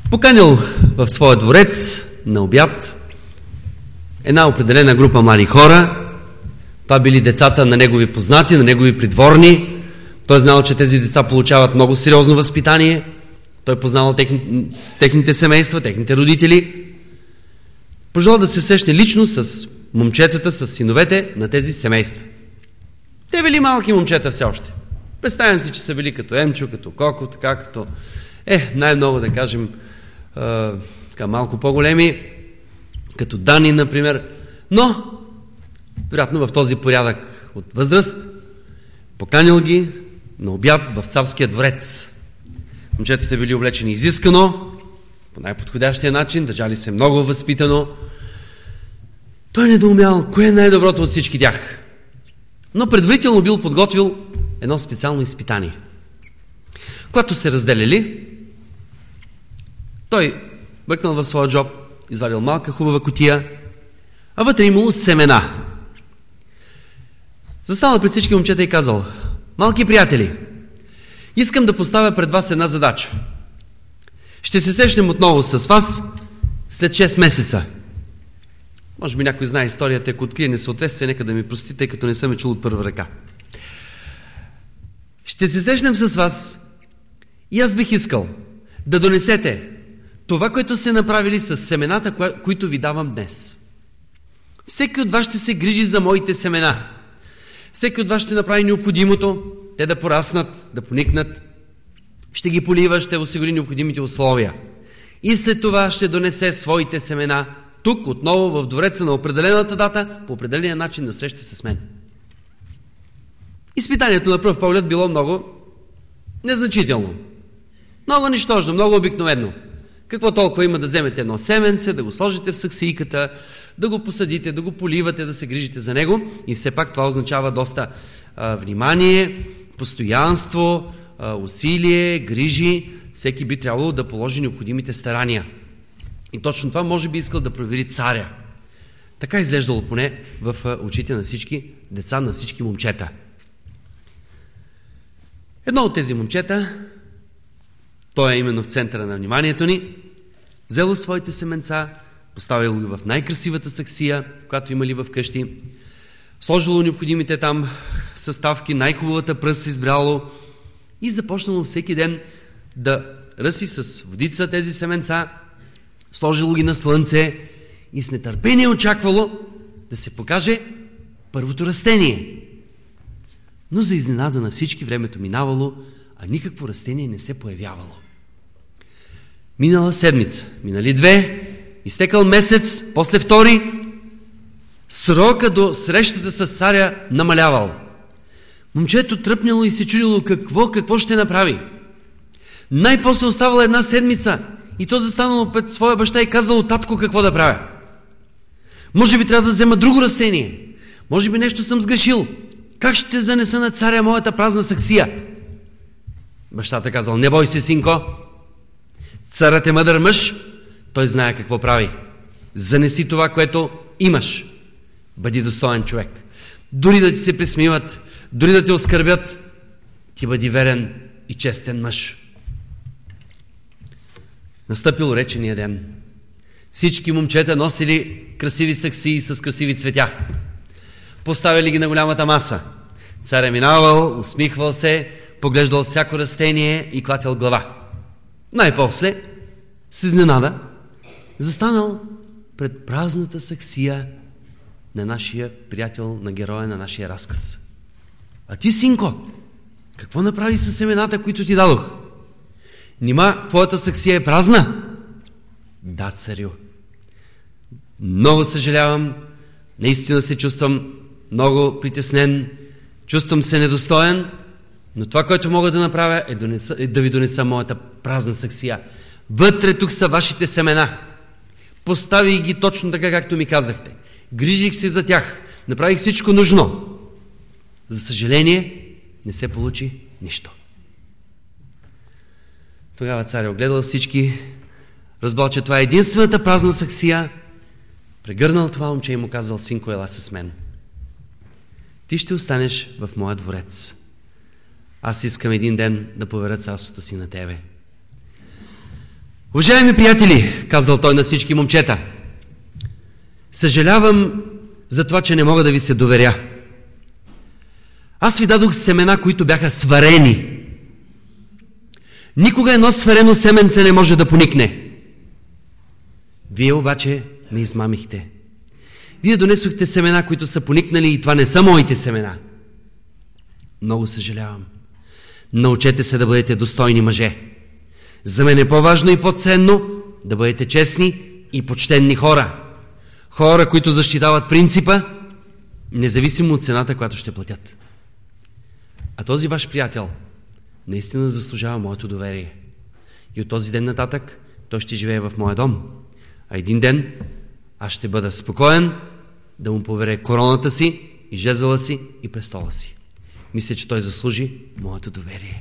Поканил в своя дворец на обяд една определена група млади хора. Това били децата на негови познати, на негови придворни. Той знал, че тези деца получават много сериозно възпитание. Той познавал техните семейства, техните родители. Пожелал да се срещне лично с момчетата, с синовете на тези семейства. Те били малки момчета все още. Представям си, че са били като Емчо, като Коко, така като... най-много да кажем малко по-големи, като Дани, например. Но, вероятно в този порядък от възраст, поканил ги на обяд в царския дворец. Момчетата били облечени изискано, по най-подходящия начин, държали се много възпитано. Той недоумял, кое е най-доброто от всички тях. Но предварително бил подготвил едно специално изпитание. Когато се разделили, той бръкнал в своя джоб, извадил малка хубава кутия, а вътре имало семена. Застанал пред всички момчета и казал: малки приятели, искам да поставя пред вас една задача. Ще се срещнем отново с вас след 6 месеца. Може би някой знае историята, ако открие несъответствие, нека да ми прости, тъй като не съм чул от първа ръка. Ще се срещнем с вас и аз бих искал да донесете това, което сте направили с семената, които ви давам днес. Всеки от вас ще се грижи за моите семена. Всеки от вас ще направи необходимото, те да пораснат, да поникнат. Ще ги полива, ще осигури необходимите условия. И след това ще донесе своите семена тук, отново в двореца на определената дата, по определения начин на среща с мен. Изпитанието на пръв поглед било много незначително. Много нищожно, много обикновено. Какво толкова има да вземете едно семенце, да го сложите в саксийката, да го посадите, да го поливате, да се грижите за него. И все пак това означава доста внимание, постоянство, усилие, грижи. Всеки би трябвало да положи необходимите старания. И точно това може би искал да провери царя. Така изглеждало поне в очите на всички деца, на всички момчета. Едно от тези момчета, той е именно в центъра на вниманието ни, взело своите семенца, поставило ги в най-красивата саксия, която имали в къщи, сложило необходимите там съставки, най-хубавата пръст избрало и започнало всеки ден да ръси с водица тези семенца, сложило ги на слънце и с нетърпение очаквало да се покаже първото растение. Но за изненада на всички времето минавало, а никакво растение не се появявало. Минала седмица, минали 2, изтекал месец, после 2, срока до срещата с царя намалявал. Момчето тръпняло и се чудило какво ще направи. Най-после оставала 1 седмица и то застанало пред своя баща и казало: татко, какво да правя? Може би трябва да взема друго растение. Може би нещо съм сгрешил. Как ще занеса на царя моята празна саксия? Бащата казал: не бой се, синко. Царът е мъдър мъж. Той знае какво прави. Занеси това, което имаш. Бъди достоен човек. Дори да ти се присмиват, дори да те оскърбят, ти бъди верен и честен мъж. Настъпил речения ден. Всички момчета носили красиви саксии с красиви цветя. Поставили ги на голямата маса. Царя минавал, усмихвал се, поглеждал всяко растение и клатял глава. Най-после, с изненада, застанал пред празната саксия на нашия приятел, на героя на нашия разказ. А ти, синко, какво направи с семената, които ти дадох? Нима твоята саксия е празна? Да, царю. Много съжалявам, наистина се чувствам много притеснен, чувствам се недостоен, но това, което мога да направя, е да ви донеса моята празна саксия. Вътре тук са вашите семена. Поставих ги точно така, както ми казахте. Грижих се за тях. Направих всичко нужно. За съжаление, не се получи нищо. Тогава царя огледал всички, разбрал, че това е единствената празна саксия, прегърнал това момче и му казал: синко, ела с мен. Ти ще останеш в моя дворец. Аз искам един ден да поверя царството си на тебе. Уважаеми приятели, казал той на всички момчета, съжалявам за това, че не мога да ви се доверя. Аз ви дадох семена, които бяха сварени. Никога едно сварено семенце не може да поникне. Вие обаче ме измамихте. Вие донесохте семена, които са поникнали и това не са моите семена. Много съжалявам. Научете се да бъдете достойни мъже. За мен е по-важно и по-ценно да бъдете честни и почтенни хора. Хора, които защитават принципа, независимо от цената, която ще платят. А този ваш приятел наистина заслужава моето доверие. И от този ден нататък той ще живее в моя дом. А един ден аз ще бъда спокоен да му поверя короната си, и жезъла си, и престола си. Мисля, че той заслужи моето доверие.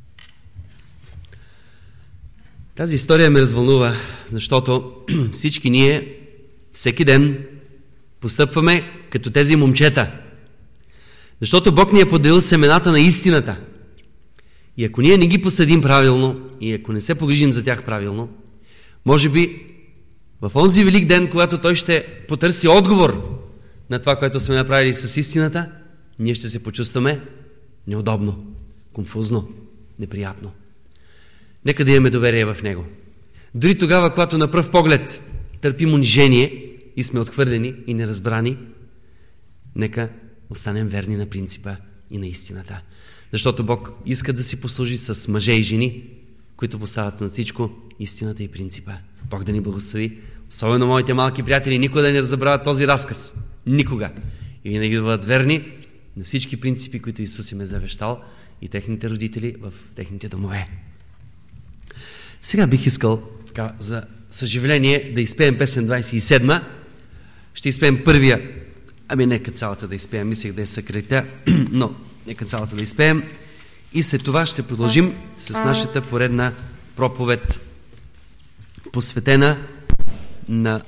Тази история ме развълнува, защото всички ние всеки ден постъпваме като тези момчета. Защото Бог ни е поделил семената на истината. И ако ние не ги посадим правилно, и ако не се погрижим за тях правилно, може би в онзи велик ден, когато Той ще потърси отговор на това, което сме направили с истината, ние ще се почувстваме неудобно, конфузно, неприятно. Нека да имаме доверие в Него. Дори тогава, когато на пръв поглед търпим унижение и сме отхвърлени и неразбрани, нека останем верни на принципа и на истината. Защото Бог иска да си послужи с мъже и жени, които поставят над всичко истината и принципа. Бог да ни благослови. Особено моите малки приятели, никога да не забравят този разказ. Никога. И винаги да бъдат верни на всички принципи, които Исус им е завещал, и техните родители в техните домове. Сега бих искал за съжаление да изпеем песен 27. Ще изпеем първия. Нека цялата да изпеем. Мислех да я съкратя, но нека цялата да изпеем. И след това ще продължим с нашата поредна проповед, посветена на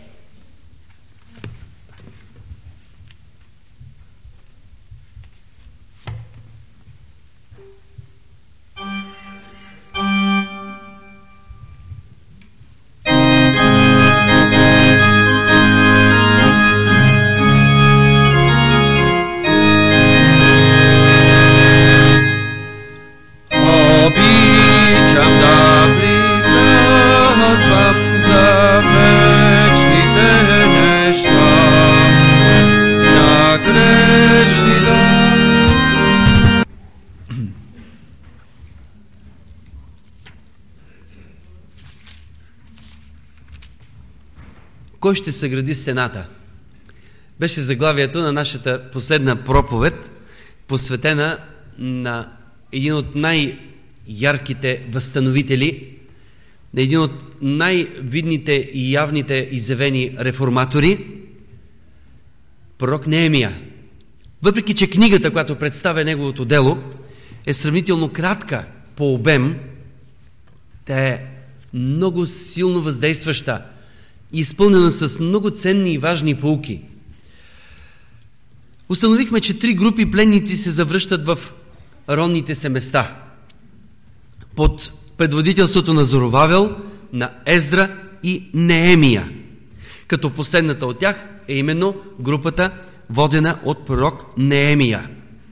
Кой ще съгради стената? Беше заглавието на нашата последна проповед, посветена на един от най-ярките възстановители, на един от най-видните и явните изявени реформатори, пророк Неемия. Въпреки че книгата, която представя неговото дело, е сравнително кратка по обем, тя е много силно въздействаща, изпълнена с много ценни и важни поуки. Установихме, че 3 групи пленници се завръщат в родните се места под предводителството на Зоровавел, на Ездра и Неемия. Като последната от тях е именно групата, водена от пророк Неемия.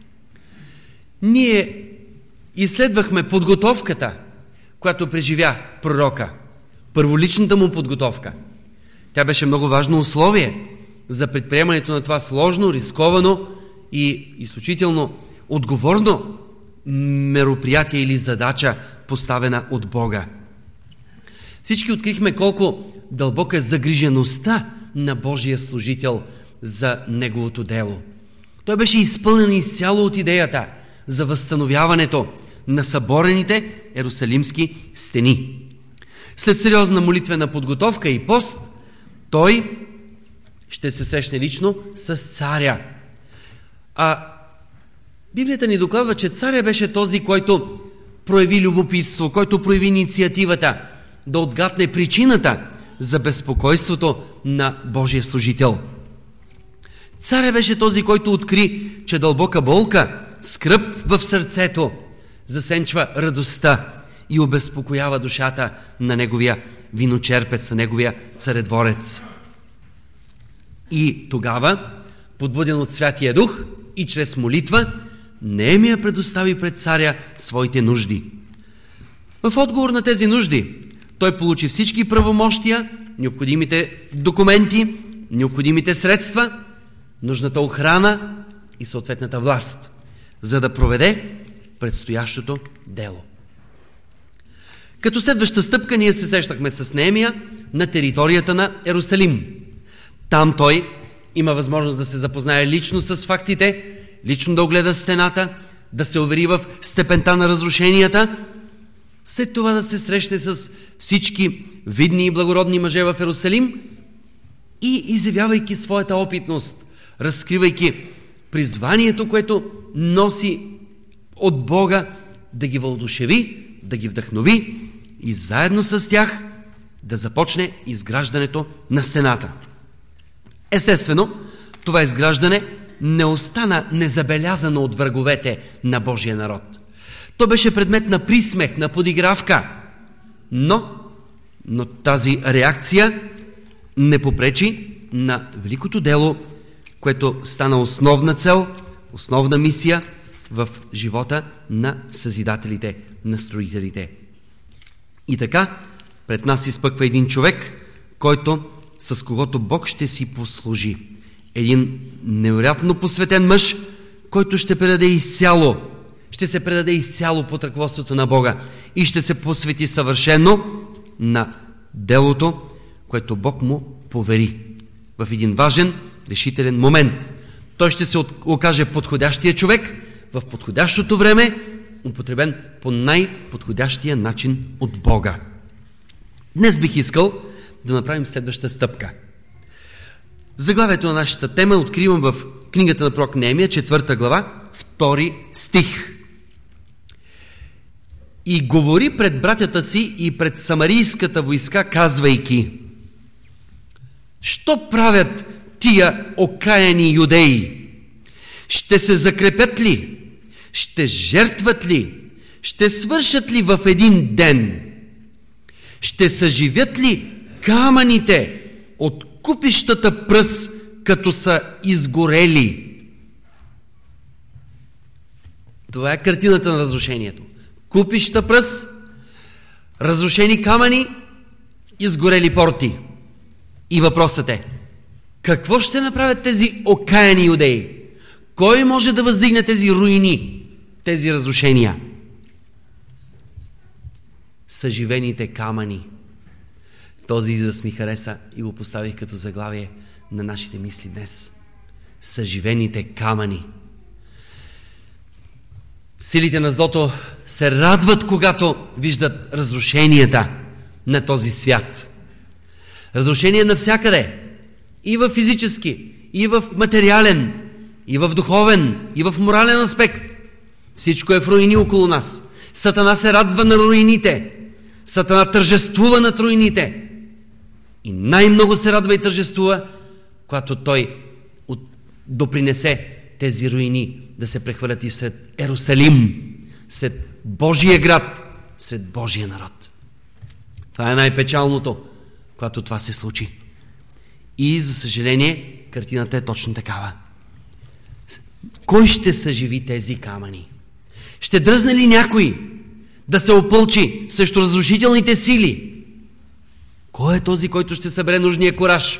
Ние изследвахме подготовката, която преживя пророка, първоличната му подготовка. Тя беше много важно условие за предприемането на това сложно, рисковано и изключително отговорно мероприятие или задача, поставена от Бога. Всички открихме колко дълбока е загрижеността на Божия служител за неговото дело. Той беше изпълнен изцяло от идеята за възстановяването на съборените ерусалимски стени. След сериозна молитвена подготовка и пост, той ще се срещне лично с царя. А Библията ни докладва, че царя беше този, който прояви любопитство, който прояви инициативата да отгадне причината за безпокойството на Божия служител. Царя беше този, който откри, че дълбока болка, скръб в сърцето засенчва радостта и обезпокоява душата на неговия виночерпец, на неговия царедворец. И тогава, подбуден от Святия Дух и чрез молитва, Неемия предостави пред царя своите нужди. В отговор на тези нужди, той получи всички правомощия, необходимите документи, необходимите средства, нужната охрана и съответната власт, за да проведе предстоящото дело. Като следваща стъпка ние се срещахме с Неемия на територията на Ерусалим. Там той има възможност да се запознае лично с фактите, лично да огледа стената, да се увери в степента на разрушенията, след това да се срещне с всички видни и благородни мъже в Ерусалим и изявявайки своята опитност, разкривайки призванието, което носи от Бога, да ги въодушеви, да ги вдъхнови и заедно с тях да започне изграждането на стената. Естествено, това изграждане не остана незабелязано от враговете на Божия народ. То беше предмет на присмех, на подигравка, но тази реакция не попречи на великото дело, което стана основна цел, основна мисия в живота на съзидателите, на строителите. И така, пред нас изпъква един човек, с когото Бог ще си послужи. Един невероятно посветен мъж, който ще се предаде изцяло под ръководството на Бога и ще се посвети съвършено на делото, което Бог му повери в един важен, решителен момент. Той ще се окаже подходящия човек в подходящото време, употребен по най-подходящия начин от Бога. Днес бих искал да направим следваща стъпка. Заглавието на нашата тема откривам в книгата на пророк Неемия, 4 глава, 2 стих. И говори пред братята си и пред самарийската войска, казвайки: що правят тия окаяни юдеи? Ще се закрепят ли? Ще жертват ли? Ще свършат ли в един ден? Ще съживят ли камъните от купищата пръс, като са изгорели? Това е картината на разрушението. Купища пръс, разрушени камъни, изгорели порти. И въпросът е: какво ще направят тези окаяни юдеи? Кой може да въздигне тези руини, тези разрушения? Съживените камъни. Този израз ми хареса и го поставих като заглавие на нашите мисли днес. Съживените камъни. Силите на злото се радват, когато виждат разрушенията на този свят. Разрушение навсякъде. И в физически, и в материален, и в духовен, и в морален аспект. Всичко е в руини около нас. Сатана се радва на руините. Сатана тържествува над руините. И най-много се радва и тържествува, когато той допринесе тези руини да се прехвърлят и сред Ерусалим, сред Божия град, сред Божия народ. Това е най-печалното, когато това се случи. И, за съжаление, картината е точно такава. Кой ще съживи тези камъни? Ще дръзне ли някой да се опълчи срещу разрушителните сили? Кой е този, който ще събере нужния кураж?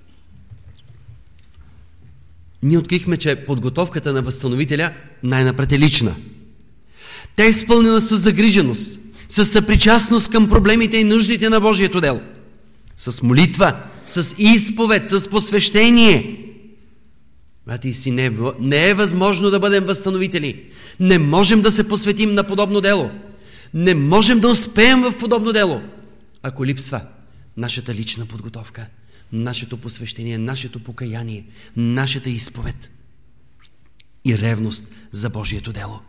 Ние открихме, че подготовката на възстановителя най-напред е лична. Тя е изпълнена с загриженост, с съпричастност към проблемите и нуждите на Божието дело, с молитва, с изповед, с посвещение. Брати си, не е възможно да бъдем възстановители. Не можем да се посветим на подобно дело. Не можем да успеем в подобно дело, ако липсва нашата лична подготовка, нашето посвещение, нашето покаяние, нашата изповед и ревност за Божието дело.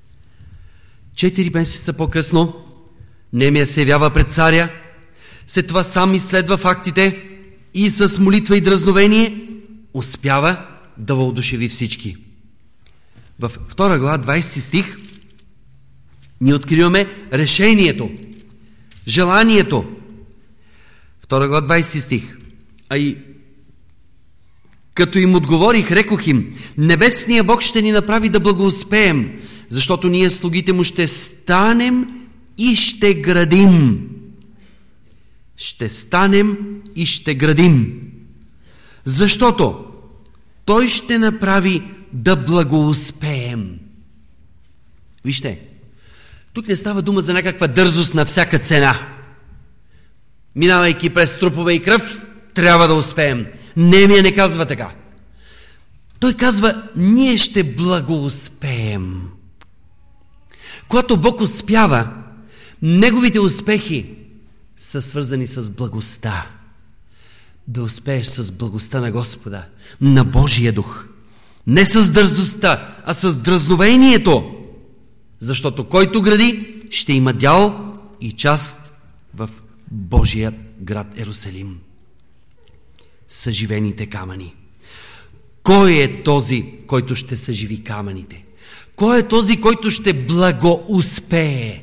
4 месеца по-късно Неемия се явява пред царя, след това сам изследва фактите и с молитва и дразновение успява да въодушеви всички. В 2 глава, 20 стих, Ние откриваме решението, желанието. 2 глава 20 стих. А и като им отговорих, рекох им: небесния Бог ще ни направи да благоуспеем, защото ние, слугите му, ще станем и ще градим. Ще станем и ще градим. Защото Той ще направи да благоуспеем. Вижте, тук не става дума за някаква дързост на всяка цена. Минавайки през трупове и кръв, трябва да успеем. Немия не казва така. Той казва: ние ще благоуспеем. Когато Бог успява, Неговите успехи са свързани с благостта. Да успееш с благостта на Господа, на Божия дух. Не с дързостта, а с дразновението. Защото който гради, ще има дял и част в Божия град Ерусалим. Съживените камъни. Кой е този, който ще съживи камъните? Кой е този, който ще благоуспее?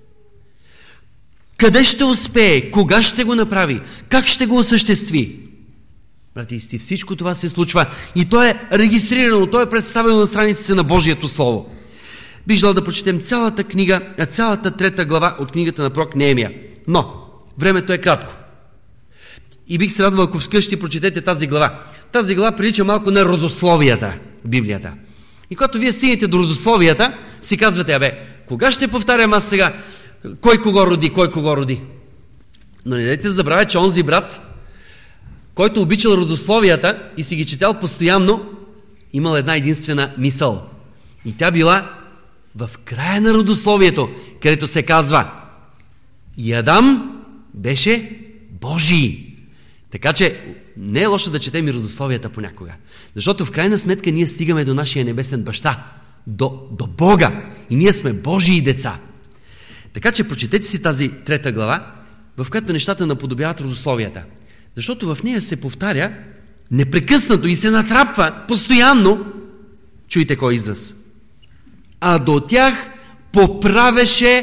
Къде ще успее? Кога ще го направи? Как ще го осъществи? Брати и сестри, всичко това се случва и то е регистрирано, то е представено на страниците на Божието Слово. Бих желал да прочетем цялата книга, цялата 3 глава от книгата на пророк Неемия. Но времето е кратко. И бих се радвал, ако вкъщи прочетете тази глава. Тази глава прилича малко на родословията в Библията. И когато вие стигнете до родословията, си казвате: кога ще повтарям аз сега кой кого роди, кой кого роди? Но не дайте да забравя, че онзи брат, който обичал родословията и си ги четял постоянно, имал една единствена мисъл. И тя била в края на родословието, където се казва: и Адам беше Божий. Така че не е лошо да четем и родословията понякога. Защото в крайна сметка ние стигаме до нашия небесен баща, до Бога. И ние сме Божии деца. Така че прочетете си тази 3 глава, в която нещата наподобяват родословията. Защото в нея се повтаря непрекъснато и се натрапва постоянно. Чуйте кой израз. А до тях поправеше,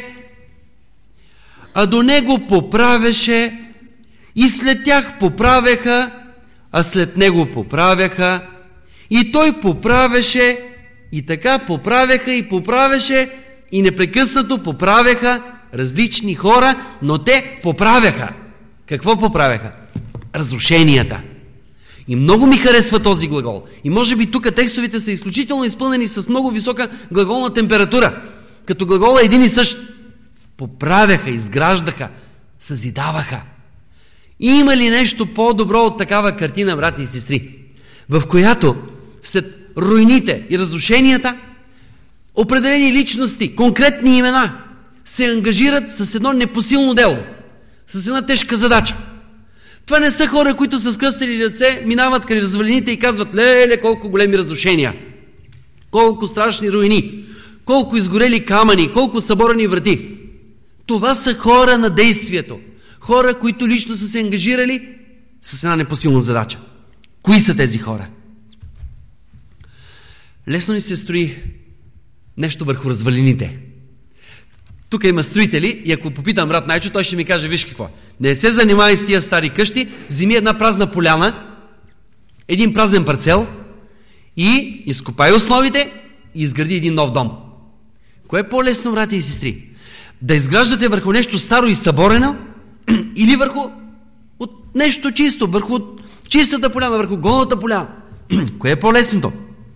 а до него поправеше, и след тях поправяха, а след него поправяха, и той поправеше, и така поправяха и поправяше, и непрекъснато поправяха различни хора, но те поправяха. Какво поправяха? Разрушенията. И много ми харесва този глагол. И може би тук текстовете са изключително изпълнени с много висока глаголна температура. Като глагола един и същ. Поправяха, изграждаха, съзидаваха. И има ли нещо по-добро от такава картина, брати и сестри, в която след руините и разрушенията определени личности, конкретни имена се ангажират с едно непосилно дело, с една тежка задача. Това не са хора, които са скръстили ръце, минават край развалините и казват: леле, колко големи разрушения, колко страшни руини, колко изгорели камъни, колко съборени врати. Това са хора на действието. Хора, които лично са се ангажирали с една непосилна задача. Кои са тези хора? Лесно ни се строи нещо върху развалините. Тук има строители и ако попитам брат Найчо, той ще ми каже: виж какво, не се занимай с тия стари къщи, вземи една празна поляна, един празен парцел и изкопай основите и изгради един нов дом. Кое е по-лесно, брати и сестри? Да изграждате върху нещо старо и съборено или върху от нещо чисто, върху чистата поляна, върху голата поляна? Кое е по-лесното?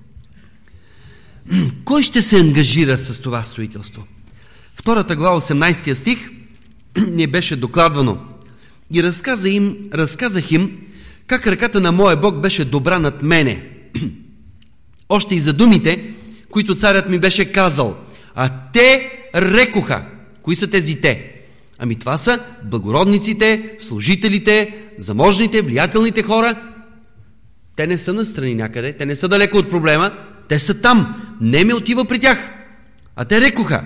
Кой ще се ангажира с това строителство? 2 глава, 18 стих, ни беше докладвано. И разказах им как ръката на моя Бог беше добра над мене. Още и за думите, които царят ми беше казал. А те рекоха. Кои са тези те? Ами това са благородниците, служителите, заможните, влиятелните хора. Те не са настрани някъде, те не са далеко от проблема, те са там. Не ме отива при тях. А те рекоха: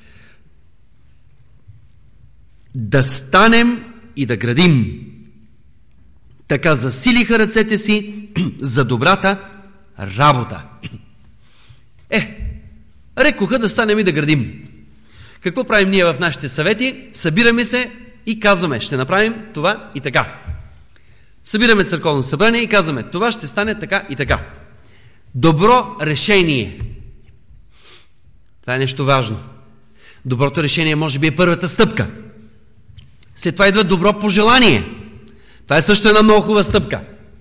да станем и да градим. Така засилиха ръцете си за добрата работа. Рекоха да станем и да градим. Какво правим ние в нашите съвети? Събираме се и казваме, ще направим това и така. Събираме църковно събрание и казваме, това ще стане така и така. Добро решение. Това е нещо важно. Доброто решение може би е първата стъпка. След това идва добро пожелание. Това е също една много хубава стъпка.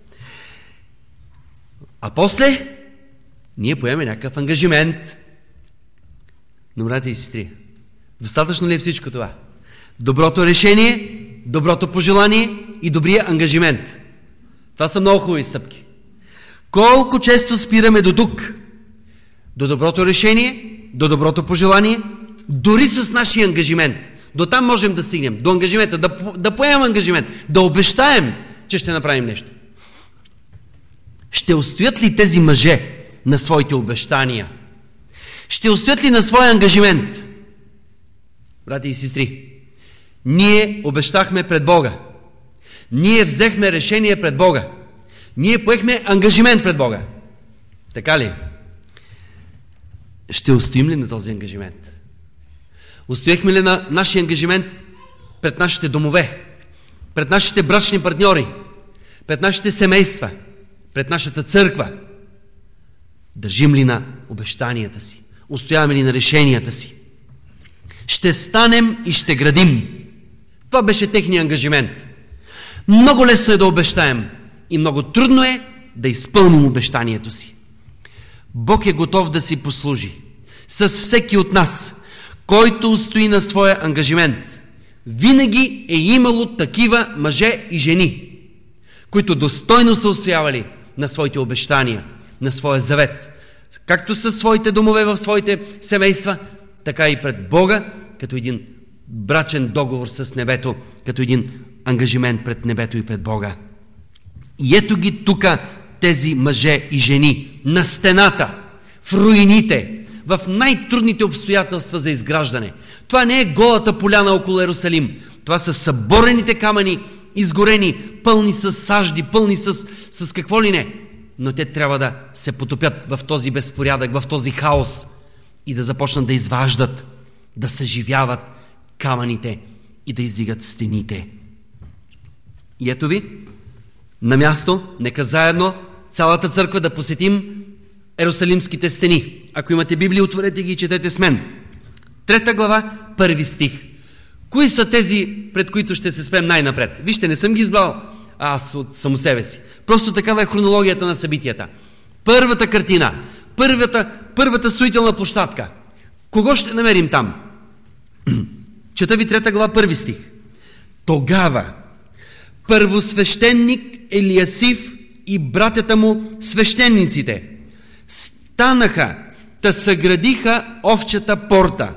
А после ние поемаме някакъв ангажимент. Но, брати и сестри, достатъчно ли е всичко това? Доброто решение, доброто пожелание и добрия ангажимент. Това са много хубави стъпки. Колко често спираме до тук? До доброто решение, до пожелание, дори с нашия ангажимент. До там можем да стигнем. До ангажимента, да поемем ангажимент, да обещаем, че ще направим нещо. Ще устоят ли тези мъже на своите обещания? Ще устоят ли на своя ангажимент? Брати и сестри, ние обещахме пред Бога. Ние взехме решение пред Бога. Ние поехме ангажимент пред Бога. Така ли? Ще устоим ли на този ангажимент? Устояхме ли на нашия ангажимент пред нашите домове, пред нашите брачни партньори, пред нашите семейства, пред нашата църква? Държим ли на обещанията си? Устояваме ли на решенията си? Ще станем и ще градим. Това беше техния ангажимент. Много лесно е да обещаем и много трудно е да изпълним обещанието си. Бог е готов да си послужи с всеки от нас, който устои на своя ангажимент. Винаги е имало такива мъже и жени, които достойно са устоявали на своите обещания, на своя завет, както със своите домове в своите семейства, така и пред Бога, като един брачен договор с небето, като един ангажимент пред небето и пред Бога. И ето ги тука тези мъже и жени на стената, в руините, в най-трудните обстоятелства за изграждане. Това не е голата поляна около Йерусалим. Това са съборените камъни, изгорени, пълни с сажди, пълни с какво ли не. Но те трябва да се потопят в този безпорядък, в този хаос и да започнат да изваждат, да съживяват камъните и да издигат стените. И ето ви, на място, нека заедно цялата църква да посетим Йерусалимските стени. Ако имате Библия, отворете ги и четете с мен. 3 глава, 1 стих. Кои са тези, пред които ще се спрем най-напред? Вижте, не съм ги избрал аз от само себе си. Просто такава е хронологията на събитията. Първата картина, първата строителна площадка. Кого ще намерим там? Чета ви 3 глава, 1 стих. Тогава първосвещеник Елиасив и братята му свещениците станаха, та съградиха овчата порта.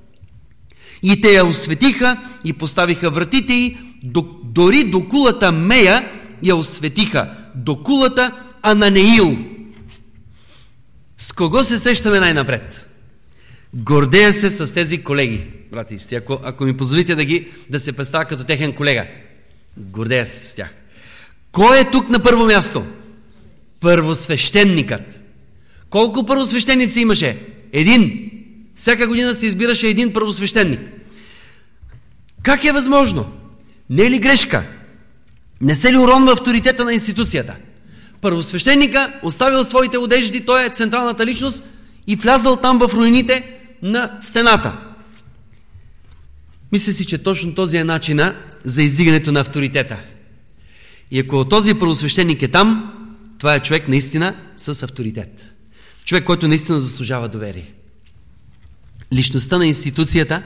И те я осветиха и поставиха вратите й, дори до кулата Мея я осветиха, до кулата Ананеил. С кого се срещаме най-напред? Гордея се с тези колеги, брати и сестри, ако ми позволите да се представя като техен колега. Гордея се с тях. Кой е тук на първо място? Първосвещеникът. Колко първосвещеници имаше? 1. Всяка година се избираше 1 първосвещеник. Как е възможно? Не е ли грешка? Не се ли уронва авторитета на институцията? Първосвещеника оставил своите одежди, той е централната личност и влязал там в руините на стената. Мисля си, че точно този е начина за издигането на авторитета. И ако този първосвещеник е там, това е човек наистина с авторитет. Човек, който наистина заслужава доверие. Личността на институцията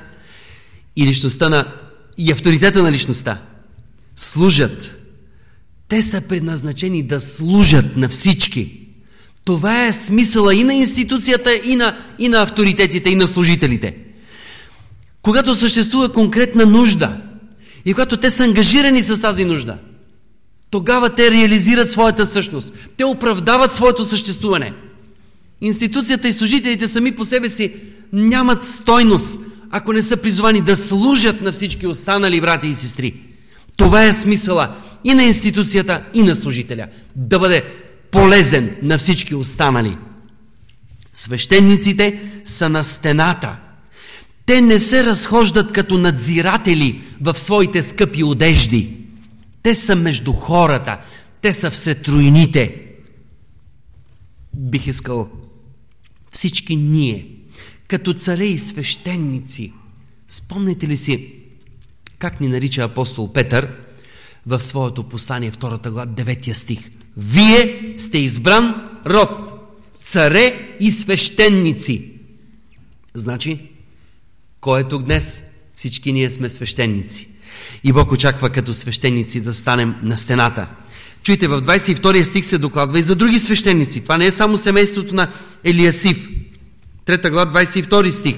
и авторитета на личността служат. Те са предназначени да служат на всички. Това е смисъла и на институцията, и на авторитетите, и на служителите. Когато съществува конкретна нужда и когато те са ангажирани с тази нужда, тогава те реализират своята същност. Те оправдават своето съществуване. Институцията и служителите сами по себе си нямат стойност, ако не са призвани да служат на всички останали брати и сестри. Това е смисъла и на институцията, и на служителя. Да бъде полезен на всички останали. Свещениците са на стената. Те не се разхождат като надзиратели в своите скъпи одежди. Те са между хората. Те са всред руините. Бих искал всички ние, като царе и свещеници, спомняте ли си как ни нарича апостол Петър в своето послание, 2 глава, 9 стих? Вие сте избран род, царе и свещеници. Значи, кой е тук днес? Всички ние сме свещеници. И Бог очаква като свещеници да станем на стената. Чуйте, в 22 стих се докладва и за други свещеници. Това не е само семейството на Елиасиф. 3 глава, 22 стих.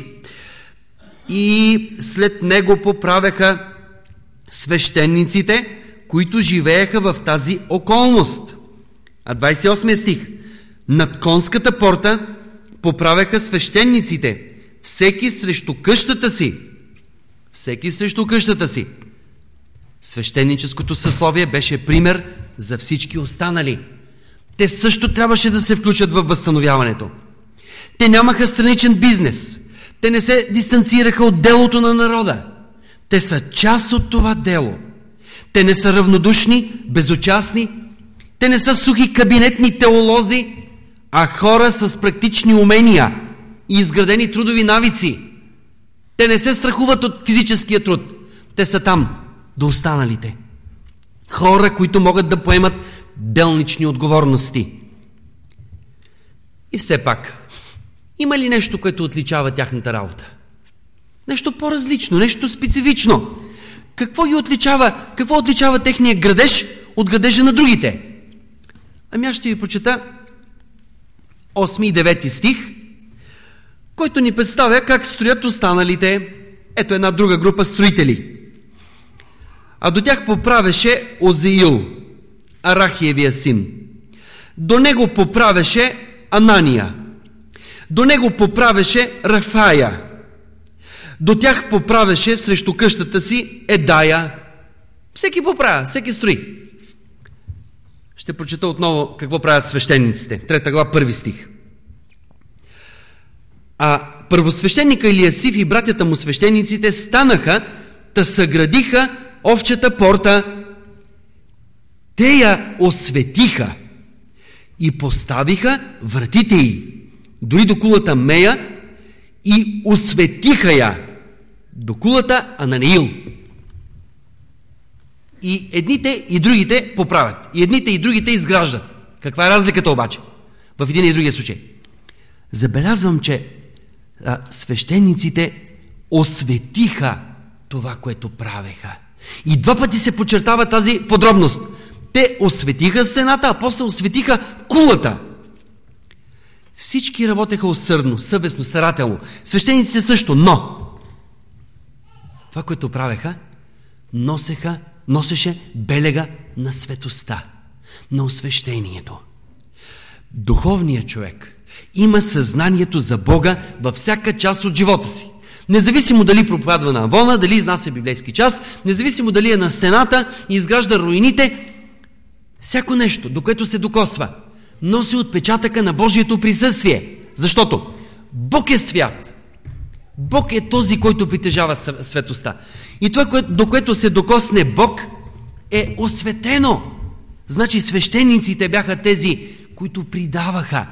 И след него поправяха свещениците, които живееха в тази околност. А 28 стих. Над конската порта поправяха свещениците, всеки срещу къщата си. Всеки срещу къщата си. Свещеническото съсловие беше пример за всички останали. Те също трябваше да се включат във възстановяването. Те нямаха страничен бизнес. Те не се дистанцираха от делото на народа. Те са част от това дело. Те не са равнодушни, безучастни. Те не са сухи кабинетни теолози, а хора с практични умения и изградени трудови навици. Те не се страхуват от физическия труд. Те са там, до останалите. Хора, които могат да поемат делнични отговорности. И все пак, има ли нещо, което отличава тяхната работа? Нещо по-различно, нещо специфично. Какво ги отличава? Какво отличава техния градеж от градежа на другите? Ами аз ще ви прочета 8 и 9 стих, който ни представя как строят останалите. Ето една друга група строители. А до тях поправеше Озеил, Арахиевия син. До него поправеше Анания. До него поправеше Рафая. До тях поправеше срещу къщата си Едая. Всеки поправя, всеки строи. Ще прочета отново какво правят свещениците. 3 глава, 1 стих. А първосвещеника Елиасиф и братята му свещениците станаха, та съградиха овчата порта. Те я осветиха и поставиха вратите й, дори до кулата Мея, и осветиха я до кулата Ананиил. И едните и другите поправят. И едните и другите изграждат. Каква е разликата обаче в един и другия случай? Забелязвам, че свещениците осветиха това, което правеха. И 2 пъти се подчертава тази подробност. Те осветиха стената, а после осветиха кулата. Всички работеха усърдно, съвестно, старателно. Свещениците също, но това, което правеха, носеше белега на светостта, на освещението. Духовният човек има съзнанието за Бога във всяка част от живота си. Независимо дали проповядва на Авона, дали изнася библейски час, независимо дали е на стената и изгражда руините, всяко нещо, до което се докосва, носи отпечатъка на Божието присъствие. Защото Бог е свят. Бог е този, който притежава светостта. И това, до което се докосне Бог, е осветено. Значи свещениците бяха тези, които придаваха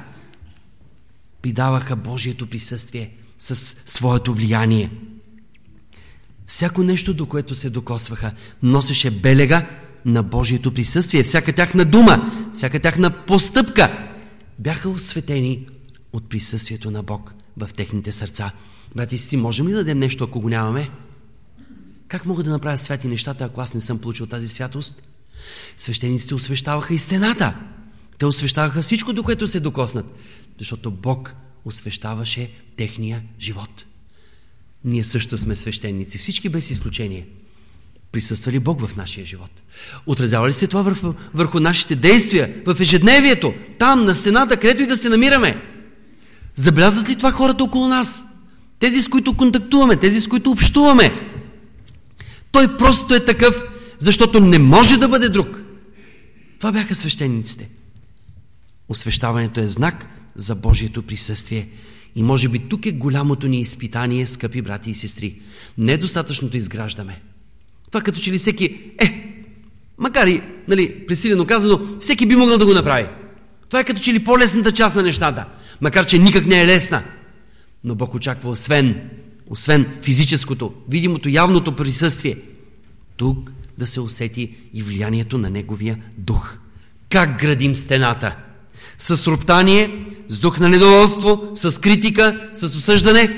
Божието присъствие с своето влияние. Всяко нещо, до което се докосваха, носеше белега на Божието присъствие. Всяка тяхна дума, всяка тяхна постъпка бяха осветени от присъствието на Бог в техните сърца. Брати и сестри, можем ли да дадем нещо, ако го нямаме? Как мога да направя святи нещата, ако аз не съм получил тази святост? Свещениците освещаваха и стената. Те освещаваха всичко, до което се докоснат. Защото Бог освещаваше техния живот. Ние също сме свещеници. Всички без изключение. Присъства ли Бог в нашия живот? Отразява ли се това върху нашите действия, в ежедневието, там, на стената, където и да се намираме? Забелязват ли това хората около нас? Тези, с които контактуваме, тези, с които общуваме? Той просто е такъв, защото не може да бъде друг. Това бяха свещениците. Освещаването е знак за Божието присъствие. И може би тук е голямото ни изпитание, скъпи брати и сестри. Недостатъчното изграждаме. Това като че ли всеки, макар и, пресилено казано, всеки би могъл да го направи. Това е като че ли по-лесната част на нещата, макар че никак не е лесна. Но Бог очаква освен физическото, видимото, явното присъствие, тук да се усети и влиянието на Неговия дух. Как градим стената? С роптание, с дух на недоволство, с критика, с осъждане,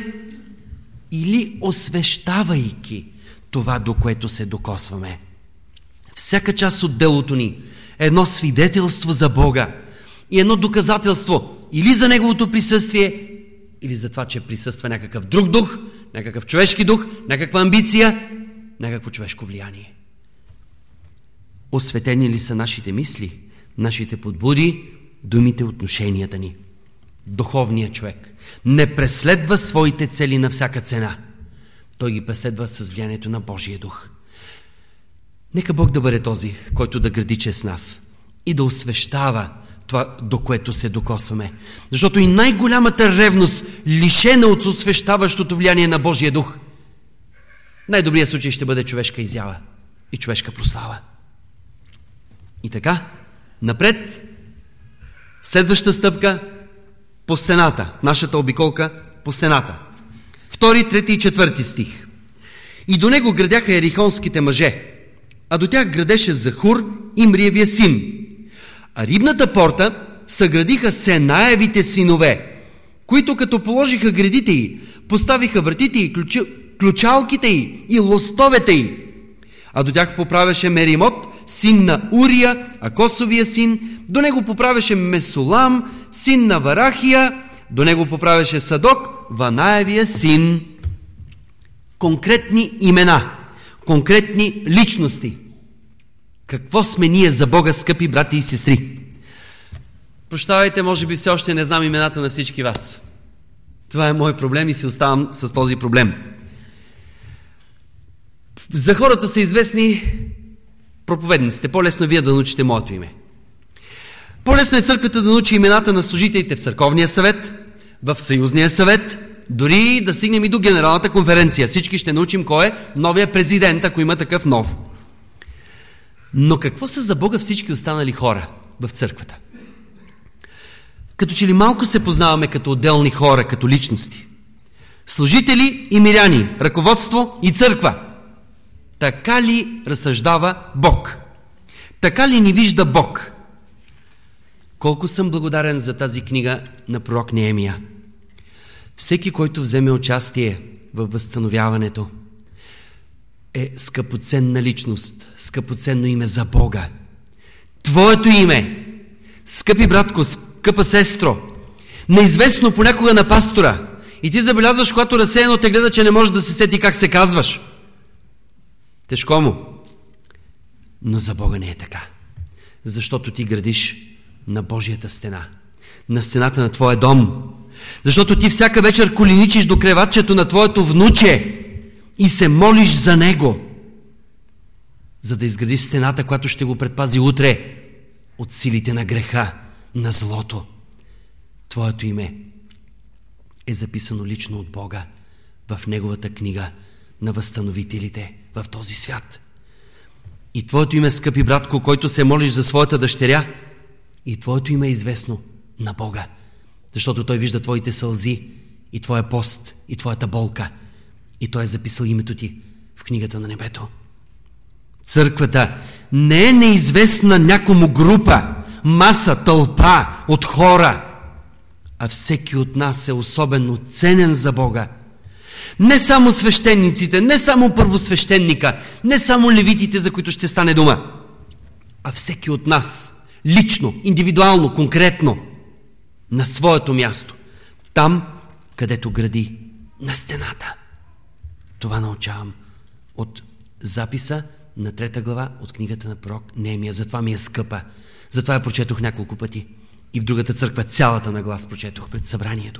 или освещавайки това, до което се докосваме. Всяка част от делото ни е едно свидетелство за Бога и едно доказателство или за Неговото присъствие, или за това, че присъства някакъв друг дух, някакъв човешки дух, някаква амбиция, някакво човешко влияние. Осветени ли са нашите мисли, нашите подбуди, думите, отношенията ни? Духовният човек не преследва своите цели на всяка цена. Той ги преследва с влиянието на Божия дух. Нека Бог да бъде този, който да гради чрез нас и да освещава това, до което се докосваме. Защото и най-голямата ревност, лишена от освещаващото влияние на Божия дух, най-добрият случай ще бъде човешка изява и човешка прослава. И така, напред, следваща стъпка по стената, нашата обиколка по стената. 2, 3 и 4 стих. И до него градяха ерихонските мъже, а до тях градеше Захур, Имриевия син. А рибната порта съградиха Сенаевите синове, които като положиха гредите й, поставиха вратите й, ключалките й и лостовете й. А до тях поправяше Меримот, син на Урия, Акосовия син, до него поправяше Месулам, син на Варахия, до него поправяше Садок, Ванаевия син. Конкретни имена, конкретни личности. Какво сме ние за Бога, скъпи брати и сестри? Прощавайте, може би все още не знам имената на всички вас. Това е мой проблем и си оставам с този проблем. За хората са известни проповедниците. По-лесно е вие да научите моето име. По-лесно е църквата да научи имената на служителите в църковния съвет, в съюзния съвет, дори да стигнем и до генералната конференция. Всички ще научим кой е новия президент, ако има такъв нов. Но какво са за Бога всички останали хора в църквата? Като че ли малко се познаваме като отделни хора, като личности. Служители и миряни, ръководство и църква. Така ли разсъждава Бог? Така ли ни вижда Бог? Колко съм благодарен за тази книга на пророк Неемия. Всеки, който вземе участие във възстановяването, е скъпоценна личност, скъпоценно име за Бога. Твоето име, скъпи братко, скъпа сестро, неизвестно понякога на пастора, и ти забелязваш, когато разсеяно те гледа, че не може да се сети как се казваш. Тежко му. Но за Бога не е така. Защото ти градиш на Божията стена, на стената на твоя дом. Защото ти всяка вечер коленичиш до креватчето на твоето внуче и се молиш за него, за да изградиш стената, която ще го предпази утре от силите на греха, на злото. Твоето име е записано лично от Бога в Неговата книга на възстановителите в този свят. И твоето име, скъпи братко, който се молиш за своята дъщеря, и твоето име е известно на Бога, защото Той вижда твоите сълзи и твоя пост и твоята болка. И Той е записал името ти в книгата на небето. Църквата не е неизвестна някому група, маса, тълпа от хора, а всеки от нас е особено ценен за Бога. Не само свещениците, не само първосвещеника, не само левитите, за които ще стане дума, а всеки от нас, лично, индивидуално, конкретно, на своето място, там, където гради, на стената. Това научавам от записа на 3 глава от книгата на пророк Неемия. Затова ми е скъпа. Затова я прочетох няколко пъти. И в другата църква цялата на глас прочетох пред събранието.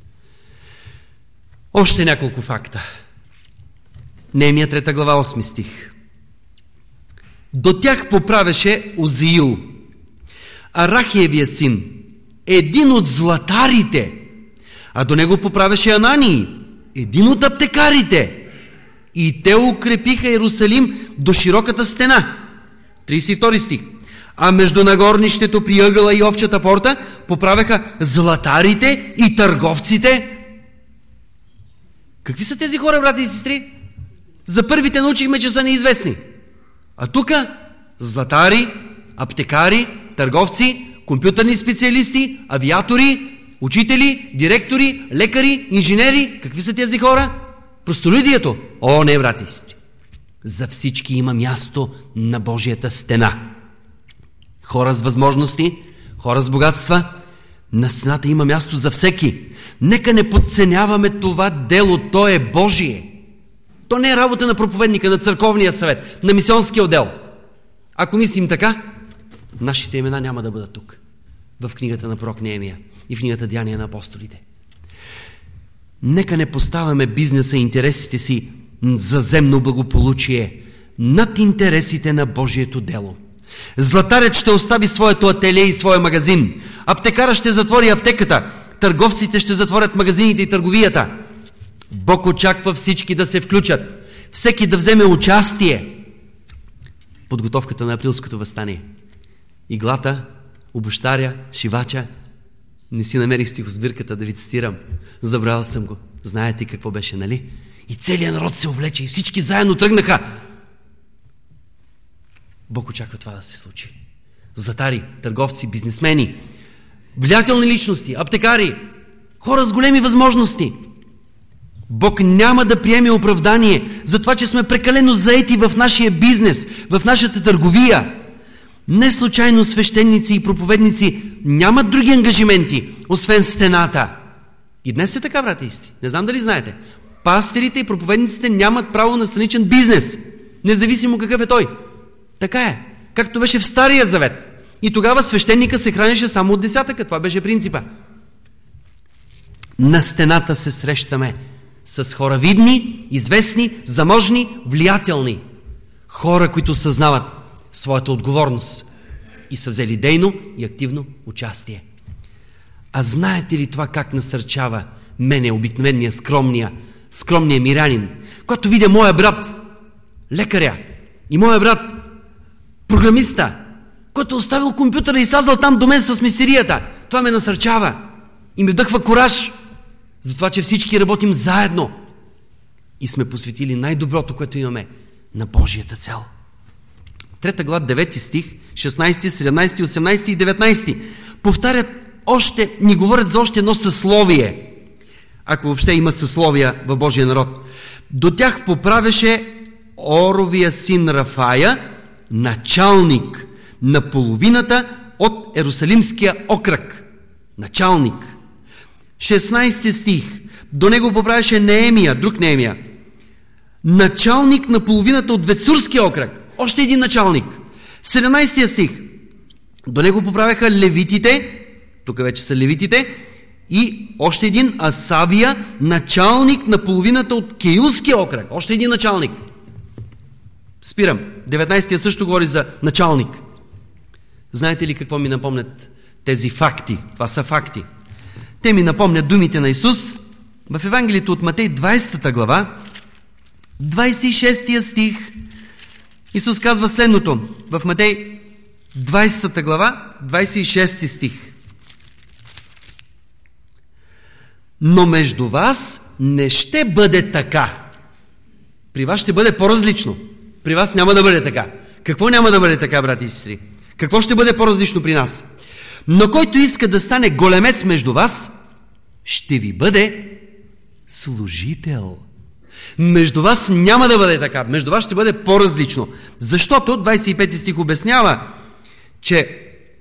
Още няколко факта. Неемия 3 глава 8 стих. До тях поправеше Узиил, Арахиевия син, един от златарите, А до него поправяше Анании, един от аптекарите. И те укрепиха Иерусалим до широката стена. 32 стих. А между нагорнището при ъгъла и овчата порта поправяха златарите и търговците. Какви са тези хора, брати и сестри? За първите научихме, че са неизвестни. А тук златари, аптекари, търговци, компютърни специалисти, авиатори, учители, директори, лекари, инженери. Какви са тези хора? Простолюдието. О, не, брати и сестри. За всички има място на Божията стена. Хора с възможности, хора с богатства. На стената има място за всеки. Нека не подценяваме това дело. То е Божие. То не е работа на проповедника, на църковния съвет, на мисионския отдел. Ако мислим така, нашите имена няма да бъдат тук. В книгата на пророк Неемия и в книгата Деяния на апостолите. Нека не поставяме бизнеса и интересите си за земно благополучие над интересите на Божието дело. Златарят ще остави своето ателие и своя магазин. Аптекара ще затвори аптеката. Търговците ще затворят магазините и търговията. Бог очаква всички да се включат. Всеки да вземе участие. Подготовката на априлското въстание. Иглата, обущаря, шивача. Не си намерих стихосбирката да ви цитирам. Забравил съм го. Знаете какво беше, нали? И целият народ се увлече и всички заедно тръгнаха. Бог очаква това да се случи. Златари, търговци, бизнесмени, влиятелни личности, аптекари, хора с големи възможности. Бог няма да приеме оправдание за това, че сме прекалено заети в нашия бизнес, в нашата търговия. Не случайно свещеници и проповедници нямат други ангажименти, освен стената. И днес е така, брати и сестри. Не знам дали знаете. Пастирите и проповедниците нямат право на страничен бизнес, независимо какъв е той. Така е. Както беше в Стария завет. И тогава свещеника се хранеше само от десятъка. Това беше принципа. На стената се срещаме с хора видни, известни, заможни, влиятелни. Хора, които съзнават своята отговорност и са взели дейно и активно участие. А знаете ли това как насърчава мене, обикновения, скромния мирянин, когато видя моя брат, лекаря, и моя брат, програмиста, който е оставил компютъра и сазал там до мен с мистерията. Това ме насърчава и ми вдъхва кураж за това, че всички работим заедно и сме посветили най-доброто, което имаме на Божията цел. 3 глава, 9 стих, 16, 17, 18 и 19 повтарят ни говорят за още едно съсловие, ако въобще има съсловия в Божия народ. До тях поправяше Оровия син Рафая, началник на половината от Ерусалимския окръг. Началник. 16 стих. До него поправяше Неемия, друг Неемия. Началник на половината от Ветсурския окръг. Още един началник. 17 стих. До него поправяха левитите, тук вече са левитите, и още един Асавия, началник на половината от Кеилския окръг. Още един началник. Спирам. 19-тия също говори за началник. Знаете ли какво ми напомнят тези факти? Това са факти. Те ми напомнят думите на Исус в Евангелието от Матей 20 глава, 26 стих. Исус казва следното в Матей 20 глава, 26 стих. Но между вас не ще бъде така. При вас ще бъде по-различно. При вас няма да бъде така. Какво няма да бъде така, брати и сестри? Какво ще бъде по-различно при нас? Но който иска да стане големец между вас, ще ви бъде служител. Между вас няма да бъде така. Между вас ще бъде по-различно. Защото 25 стих обяснява, че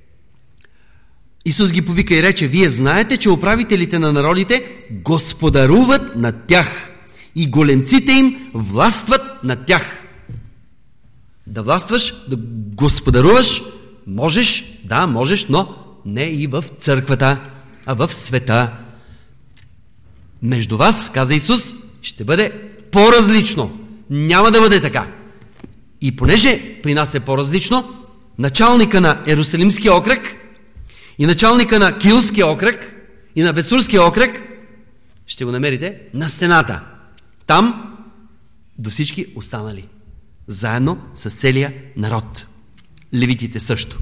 Исус ги повика и рече: вие знаете, че управителите на народите господаруват над тях и големците им властват над тях. Да властваш, да господаруваш, можеш, да, можеш, но не и в църквата, а в света. Между вас, каза Исус, ще бъде по-различно. Няма да бъде така. И понеже при нас е по-различно, началника на Ерусалимския окръг и началника на Килския окръг и на Ветсурския окръг ще го намерите на стената. Там до всички останали. Заедно с целия народ. Левитите също.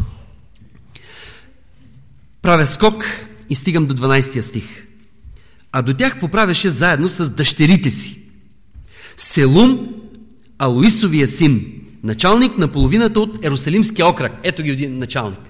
Правя скок и стигам до 12 стих. А до тях поправяше заедно с дъщерите си. Селум, Алоисовия син, началник на половината от Ерусалимския окръг. Ето ги един началник.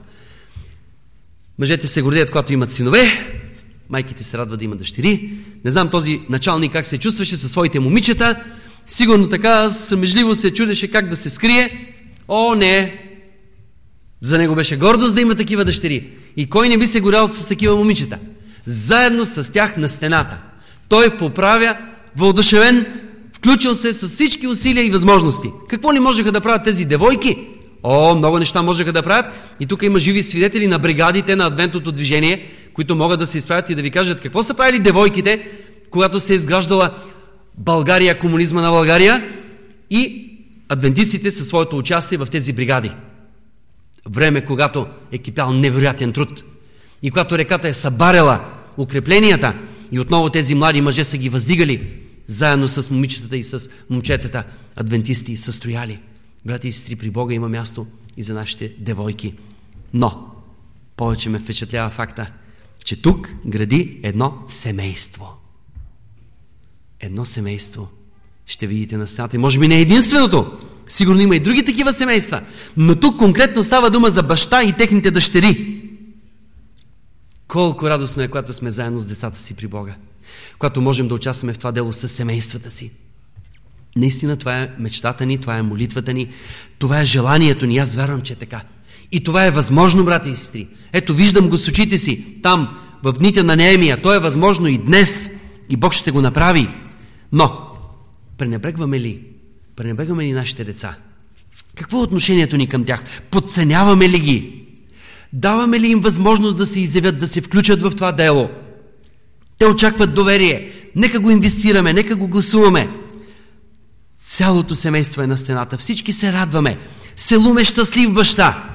Мъжете се гордеят, когато имат синове, майките се радват да имат дъщери. Не знам този началник как се чувстваше със своите момичета. Сигурно така срамежливо се чудеше как да се скрие. О, не! За него беше гордост да има такива дъщери. И кой не би се горял с такива момичета? Заедно с тях на стената. Той поправя, въодушевен, включил се с всички усилия и възможности. Какво ли можеха да правят тези девойки? О, много неща можеха да правят. И тук има живи свидетели на бригадите на адвентното движение, които могат да се изправят и да ви кажат какво са правили девойките, когато се е изграждала България, комунизма на България, и адвентистите със своето участие в тези бригади. Време, когато е кипял невероятен труд и когато реката е събаряла укрепленията и отново тези млади мъже са ги въздигали заедно с момичетата и с момчетата адвентисти са стояли. Брати и сестри, при Бога има място и за нашите девойки. Но повече ме впечатлява факта, че тук гради едно семейство. Едно семейство. Ще видите на стената. И може би не е единственото. Сигурно има и други такива семейства. Но тук конкретно става дума за баща и техните дъщери. Колко радостно е, когато сме заедно с децата си при Бога. Когато можем да участваме в това дело с семействата си. Наистина това е мечтата ни, това е молитвата ни, това е желанието ни. Аз вярвам, че е така. И това е възможно, брати и сестри. Ето, виждам го с очите си, там, в дните на Неемия. То е възможно и днес. И Бог ще го направи. Но, пренебрегваме ли нашите деца? Какво е отношението ни към тях? Подценяваме ли ги? Даваме ли им възможност да се изявят, да се включат в това дело? Те очакват доверие. Нека го инвестираме, нека го гласуваме. Цялото семейство е на стената. Всички се радваме. Селум е щастлив баща.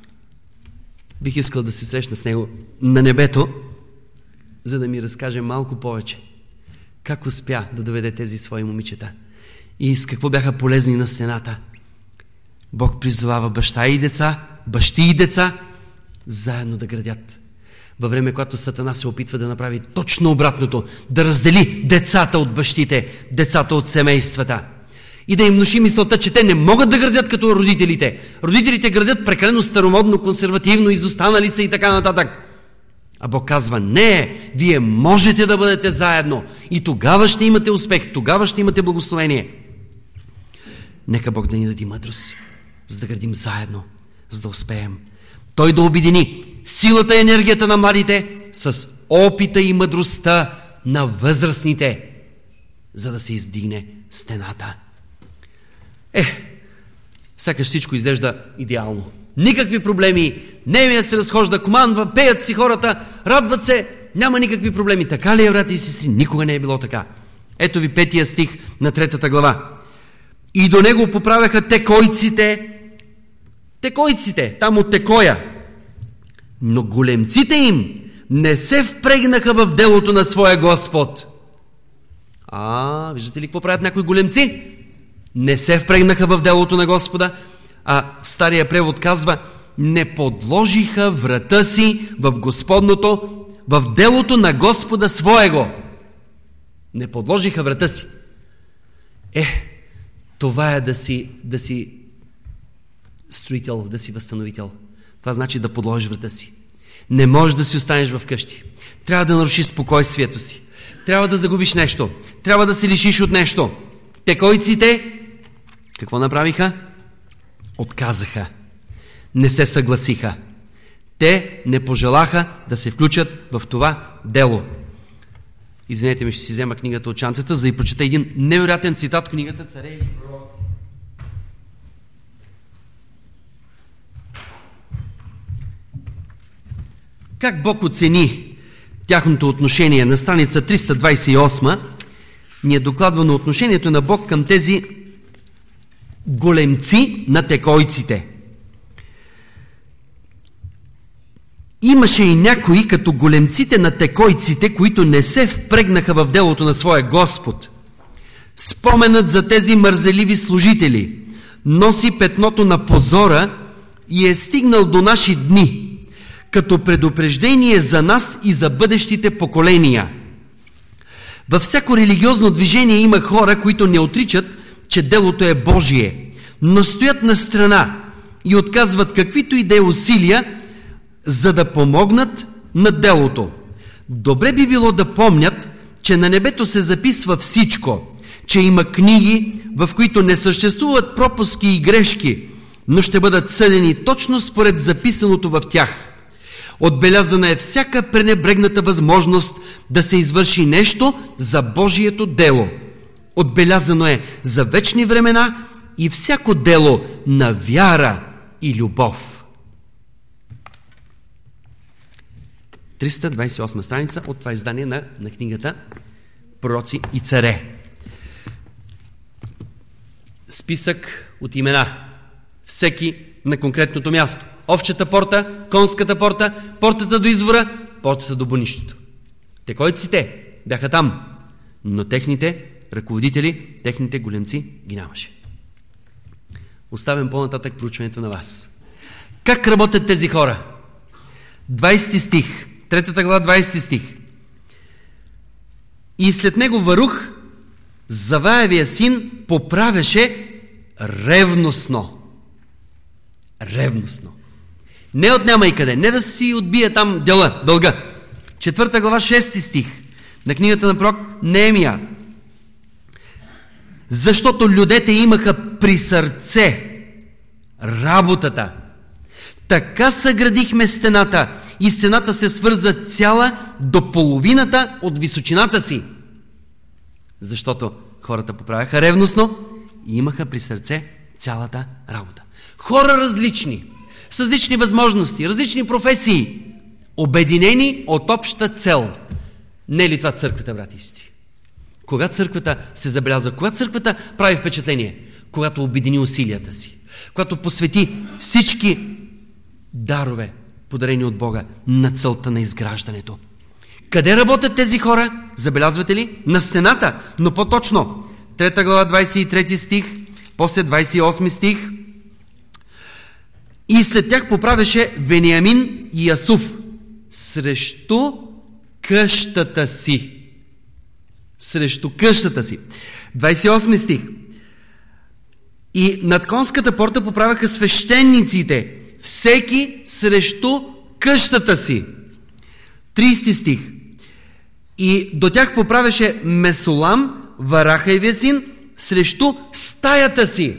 Бих искал да се срещна с него на небето, за да ми разкаже малко повече. Как успя да доведе тези свои момичета? И с какво бяха полезни на стената? Бог призовава бащи и деца, заедно да градят. Във време, когато Сатана се опитва да направи точно обратното, да раздели децата от бащите, децата от семействата и да им внуши мисълта, че те не могат да градят като родителите. Родителите градят прекалено старомодно, консервативно, изостанали са и така нататък. А Бог казва, не, вие можете да бъдете заедно и тогава ще имате успех, тогава ще имате благословение. Нека Бог да ни даде мъдрост, за да градим заедно, за да успеем. Той да обедини силата и енергията на младите с опита и мъдростта на възрастните, за да се издигне стената. Сякаш всичко изглежда идеално. Никакви проблеми, Неемия се разхожда, командва, пеят си хората, радват се, няма никакви проблеми. Така ли е, брати и сестри? Никога не е било така. Ето ви 5 стих на 3 глава. И до него поправяха текойците, там от Текоя. Но големците им не се впрегнаха в делото на своя Господ. Виждате ли какво правят някои големци? Не се впрегнаха в делото на Господа, а стария превод казва, не подложиха врата си в Господното, в делото на Господа своего. Не подложиха врата си. Това е да си строител, да си възстановител. Това значи да подложиш врата си. Не можеш да си останеш в къщи. Трябва да нарушиш спокойствието си. Трябва да загубиш нещо. Трябва да се лишиш от нещо. Текойците какво направиха? Отказаха. Не се съгласиха. Те не пожелаха да се включат в това дело. Извинете ми, ще си взема книгата от чантата, за да и прочета един невероятен цитат в книгата Царе и пророци. Как Бог оцени тяхното отношение? На страница 328 ни е докладвано отношението на Бог към тези големци на текойците. Имаше и някои, като големците на текойците, които не се впрегнаха в делото на своя Господ. Споменът за тези мързеливи служители носи петното на позора и е стигнал до наши дни, като предупреждение за нас и за бъдещите поколения. Във всяко религиозно движение има хора, които не отричат, че делото е Божие, но стоят на страна и отказват каквито и да е усилия, за да помогнат на делото. Добре би било да помнят, че на небето се записва всичко, че има книги, в които не съществуват пропуски и грешки, но ще бъдат съдени точно според записаното в тях. Отбелязана е всяка пренебрегната възможност да се извърши нещо за Божието дело. Отбелязано е за вечни времена и всяко дело на вяра и любов. 328 страница от това издание на книгата Пророци и царе. Списък от имена. Всеки на конкретното място. Овчата порта, конската порта, портата до извора, портата до бунището. Текойците бяха там, но техните ръководители, техните големци ги нямаше. Оставям по-нататък проучването на вас. Как работят тези хора? 20 стих, 3 глава, 20 стих. И след него Варух, Заваевия син, поправяше ревностно. Ревностно. Не отнема и къде. Не да си отбие там дълга. 4 глава, 6 стих на книгата на пророк Неемия. Защото людете имаха при сърце работата. Така съградихме стената и стената се свърза цяла до половината от височината си. Защото хората поправяха ревностно и имаха при сърце цялата работа. Хора различни, с различни възможности, различни професии, обединени от обща цел. Не е ли това църквата, брати и сестри? Кога църквата се забелязва? Кога църквата прави впечатление? Когато обедини усилията си. Когато посвети всички дарове, подарени от Бога, на целта на изграждането. Къде работят тези хора? Забелязвате ли? На стената, но по-точно. 3 глава, 23 стих, после 28 стих. И след тях поправяше Вениамин и Асуф срещу къщата си. Срещу къщата си. 28 стих. И над конската порта поправяха свещениците, всеки срещу къщата си. 30 стих. И до тях поправяше Месолам, Варахаевия син, срещу стаята си.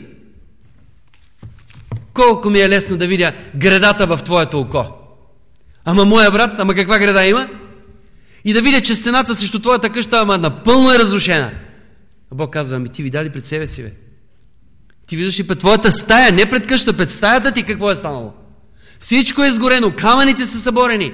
Колко ми е лесно да видя гредата в твоето око. Ама моя брат, ама каква греда има? И да видя, че стената срещу твоята къща, ама напълно е разрушена. А Бог казва, ами ти видя ли пред себе си, бе? Ти виждаш и пред твоята стая, не пред къща, пред стаята ти какво е станало. Всичко е сгорено, камъните са съборени.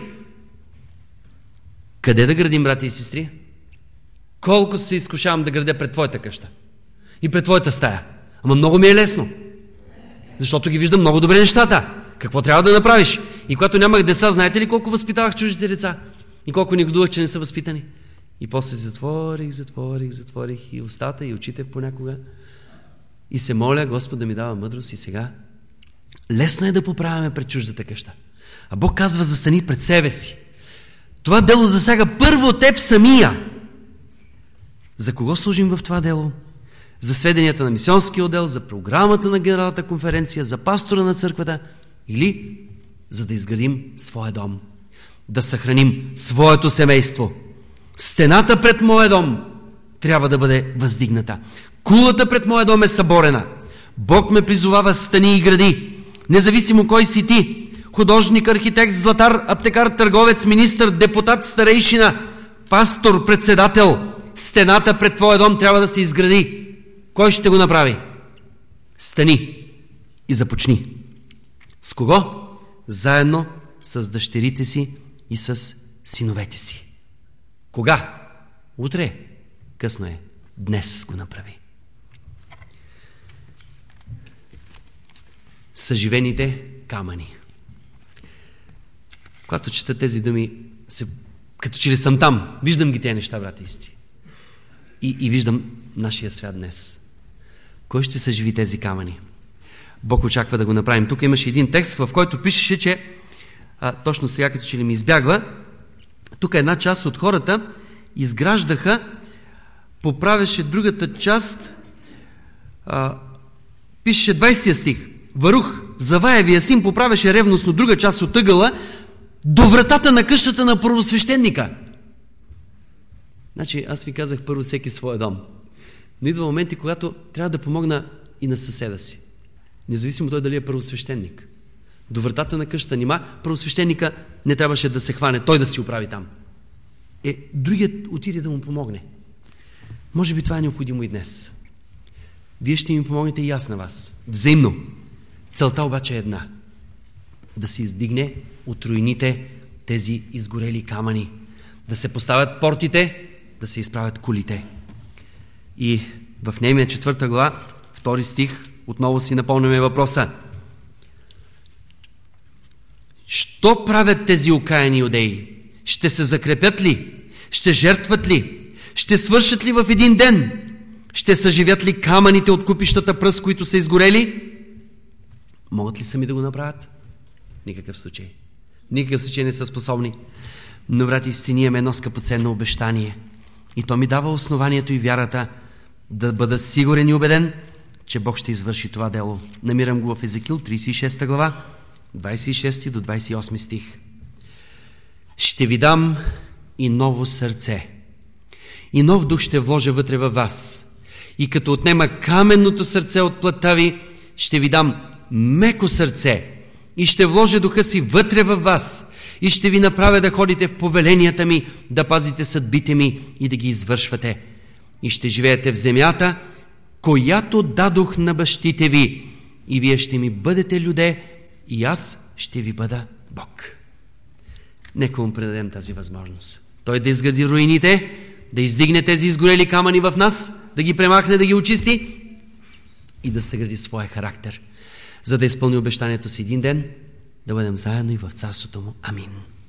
Къде да градим, брати и сестри? Колко се изкушавам да градя пред твоята къща и пред твоята стая. Ама много ми е лесно. Защото ги виждам много добре нещата. Какво трябва да направиш? И когато нямах деца, знаете ли колко възпитавах чуждите деца? И колко негодувах, че не са възпитани? И после затворих и устата, и очите понякога. И се моля Господ да ми дава мъдрост. И сега лесно е да поправяме пред чуждата къща. А Бог казва, застани пред себе си. Това дело засяга първо теб самия. За кого служим в това дело? За сведенията на мисионския отдел, за програмата на Генералната конференция, за пастора на църквата или за да изградим своя дом, да съхраним своето семейство. Стената пред моя дом трябва да бъде въздигната. Кулата пред моя дом е съборена. Бог ме призовава, стани и гради. Независимо кой си ти, художник, архитект, златар, аптекар, търговец, министър, депутат, старейшина, пастор, председател, стената пред твоя дом трябва да се изгради. Кой ще го направи? Стани и започни. С кого? Заедно с дъщерите си и с синовете си. Кога? Утре. Късно е. Днес го направи. Съживените камъни. Когато чета тези думи, като че ли съм там, виждам ги тези неща, брати и сестри. И виждам нашия свят днес. Кой ще съживи тези камъни? Бог очаква да го направим. Тук имаше един текст, в който пишеше, че точно сега, като че ли ми избягва, тук една част от хората изграждаха, поправяше другата част, пишеше 20 стих. Варух, Заваевия син, поправяше ревностно друга част от ъгъла до вратата на къщата на първосвещеника. Значи, аз ви казах първо всеки своя дом. Но идва моменти, когато трябва да помогна и на съседа си. Независимо той дали е първосвещеник. До вратата на къщата нима, първосвещеника не трябваше да се хване, той да си оправи там. Другият отиде да му помогне. Може би това е необходимо и днес. Вие ще ми помогнете и аз на вас. Взаимно. Целта обаче е една. Да се издигне от руините тези изгорели камъни. Да се поставят портите, да се изправят кулите. И в Неемия 4 глава, 2 стих, отново си напомняме въпроса. Що правят тези окаяни юдеи? Ще се закрепят ли? Ще жертват ли? Ще свършат ли в един ден? Ще съживят ли камъните от купищата пръст, които са изгорели? Могат ли сами да го направят? Никакъв случай. Никакъв случай не са способни. Но, брати и сестри, ние имаме едно скъпоценно обещание. И то ми дава основанието и вярата да бъда сигурен и убеден, че Бог ще извърши това дело. Намирам го в Езекил 36 глава, 26 до 28 стих. Ще ви дам и ново сърце. И нов дух ще вложа вътре във вас. И като отнема каменното сърце от плътта ви, ще ви дам меко сърце. И ще вложа духа си вътре във вас. И ще ви направя да ходите в повеленията ми, да пазите съдбите ми и да ги извършвате. И ще живеете в земята, която дадох на бащите ви. И вие ще ми бъдете люде, и аз ще ви бъда Бог. Нека му предадем тази възможност. Той да изгради руините, да издигне тези изгорели камъни в нас, да ги премахне, да ги очисти и да съгради своя характер, за да изпълни обещанието си един ден, да бъдем заедно и в царството му. Амин.